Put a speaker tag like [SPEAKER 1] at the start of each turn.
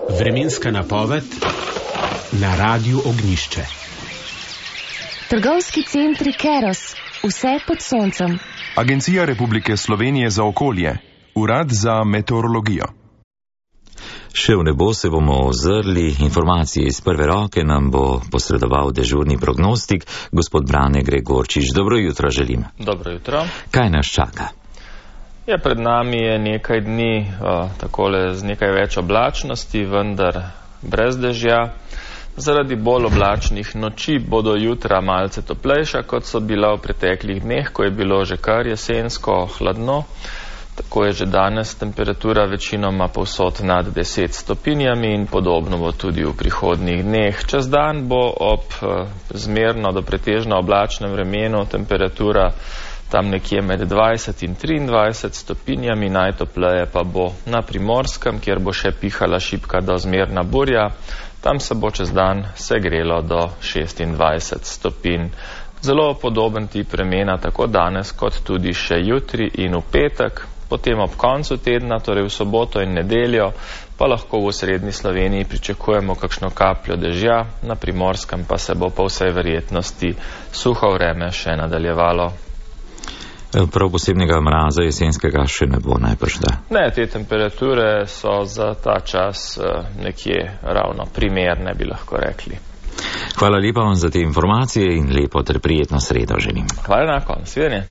[SPEAKER 1] Vremenska napoved na Radiu Ognjišče.
[SPEAKER 2] Trgovski centri Keros, vse pod soncem.
[SPEAKER 3] Agencija Republike Slovenije za okolje, Urad za meteorologijo.
[SPEAKER 4] Še v nebo se bomo ozrli, informacije iz prve roke nam bo posredoval dežurni prognostik, gospod Brane Gregorčič. Dobro jutro želim.
[SPEAKER 5] Dobro jutro.
[SPEAKER 4] Kaj nas čaka?
[SPEAKER 5] Ja, pred nami je nekaj dni takole z nekaj več oblačnosti, vendar brez dežja. Zaradi bolj oblačnih noči bodo jutra malce toplejša, kot so bila v preteklih dneh, ko je bilo že kar jesensko hladno. Tako je že danes temperatura večinoma povsod nad 10 stopinjami in podobno bo tudi v prihodnjih dneh. Čez dan bo ob zmerno do pretežno oblačnem vremenu temperatura tam nekje med 20 in 23 stopinjami, najtopleje pa bo na Primorskem, kjer bo še pihala šibka do zmerna burja. Tam se bo čez dan segrelo do 26 stopinj. Zelo podoben tip vremena tako danes kot tudi še jutri in v petek. Potem ob koncu tedna, torej v soboto in nedeljo, pa lahko v osrednji Sloveniji pričakujemo kakšno kapljo dežja, na Primorskem pa se bo po vsej verjetnosti suho vreme še nadaljevalo.
[SPEAKER 4] Prav posebnega mraza jesenskega še ne bo najbrž, da?
[SPEAKER 5] Ne, te temperature so za ta čas nekje ravno primerne, bi lahko rekli.
[SPEAKER 4] Hvala lepa vam za te informacije in lepo ter prijetno sredo želim.
[SPEAKER 5] Hvala enako, nasvidenje.